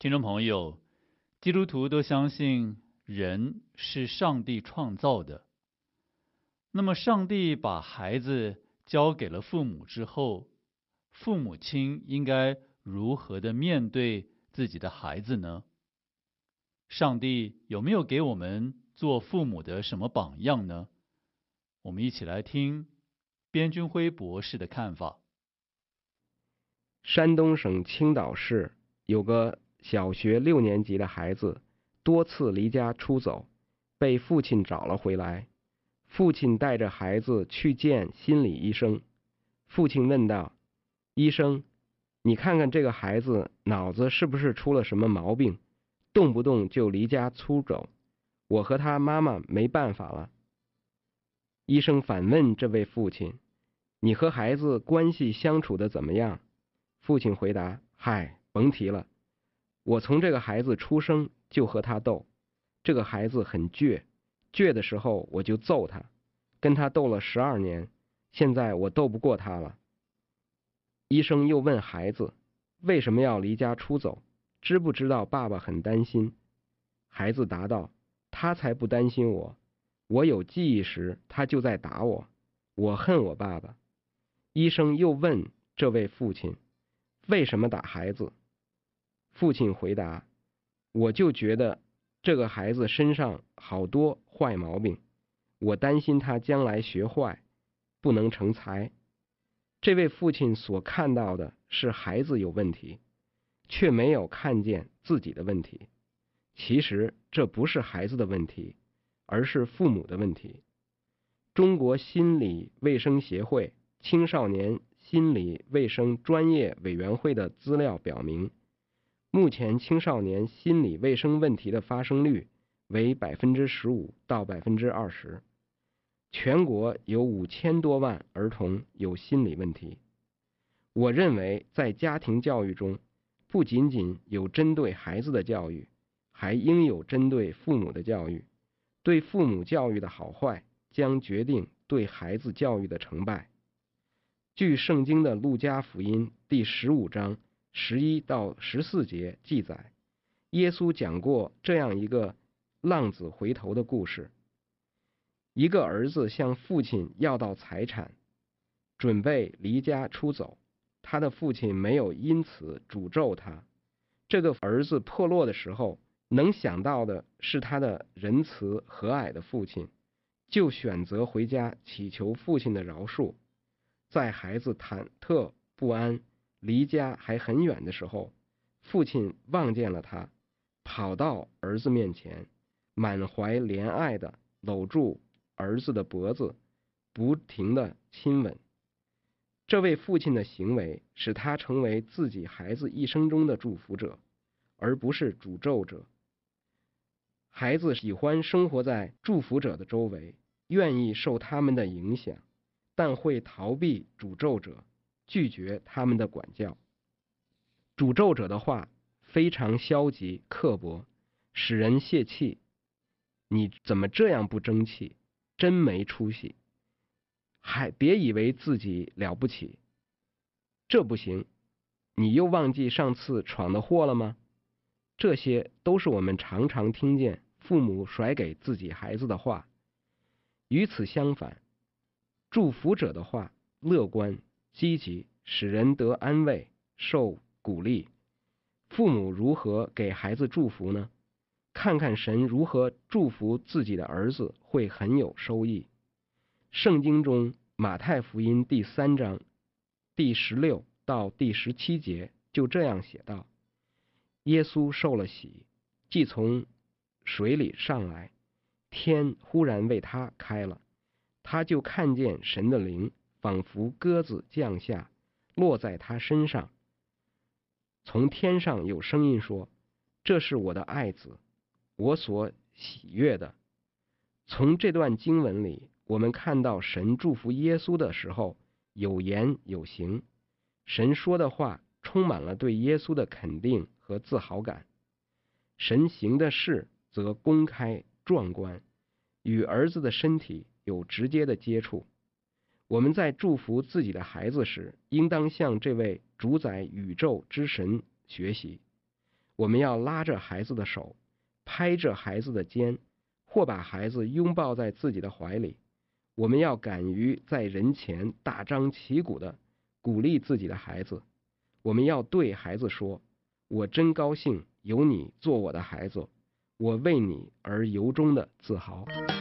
听众朋友，基督徒都相信人是上帝创造的。那么，上帝把孩子交给了父母之后，父母亲应该如何的面对自己的孩子呢？上帝有没有给我们做父母的什么榜样呢？我们一起来听边军辉博士的看法。 山东省青岛市有个小学6年级的孩子，多次离家出走，被父亲找了回来。父亲带着孩子去见心理医生。父亲问道：医生，你看看这个孩子脑子是不是出了什么毛病，动不动就离家出走，我和他妈妈没办法了。医生反问这位父亲：你和孩子关系相处的怎么样？父亲回答：嗨，甭提了，我从这个孩子出生就和他斗，这个孩子很倔，倔的时候我就揍他，跟他斗了12年，现在我斗不过他了。医生又问孩子为什么要离家出走，知不知道爸爸很担心？孩子答道：他才不担心我，我有记忆时他就在打我，我恨我爸爸。医生又问这位父亲为什么打孩子？父亲回答：我就觉得这个孩子身上好多坏毛病，我担心他将来学坏，不能成才。这位父亲所看到的是孩子有问题，却没有看见自己的问题。其实这不是孩子的问题，而是父母的问题。中国心理卫生协会青少年心理卫生专业委员会的资料表明，目前青少年心理卫生问题的发生率为 15% 到 20%， 全国有5000多万儿童有心理问题。我认为在家庭教育中，不仅仅有针对孩子的教育，还应有针对父母的教育。对父母教育的好坏，将决定对孩子教育的成败。据圣经的路加福音第15章11到14节记载，耶稣讲过这样一个浪子回头的故事。一个儿子向父亲要到财产，准备离家出走，他的父亲没有因此诅咒他。这个儿子破落的时候，能想到的是他的仁慈和蔼的父亲，就选择回家祈求父亲的饶恕。在孩子忐忑不安、离家还很远的时候，父亲望见了他，跑到儿子面前，满怀怜爱地搂住儿子的脖子，不停地亲吻。这位父亲的行为使他成为自己孩子一生中的祝福者，而不是诅咒者。孩子喜欢生活在祝福者的周围，愿意受他们的影响，但会逃避诅咒者，拒绝他们的管教。诅咒者的话非常消极刻薄，使人泄气。你怎么这样不争气？真没出息！还别以为自己了不起，这不行，你又忘记上次闯的祸了吗？这些都是我们常常听见父母甩给自己孩子的话。与此相反，祝福者的话乐观积极，使人得安慰，受鼓励。父母如何给孩子祝福呢？看看神如何祝福自己的儿子，会很有收益。圣经中马太福音第3章第16到第17节就这样写道：耶稣受了洗，既从水里上来，天忽然为他开了，他就看见神的灵仿佛鸽子降下，落在他身上。从天上有声音说：这是我的爱子，我所喜悦的。从这段经文里，我们看到神祝福耶稣的时候有言有行，神说的话充满了对耶稣的肯定和自豪感。神行的事则公开壮观，与儿子的身体有直接的接触。我们在祝福自己的孩子时，应当向这位主宰宇宙之神学习。 我们要拉着孩子的手，拍着孩子的肩，或把孩子拥抱在自己的怀里。我们要敢于在人前大张旗鼓地鼓励自己的孩子。我们要对孩子说：我真高兴有你做我的孩子，我为你而由衷的自豪。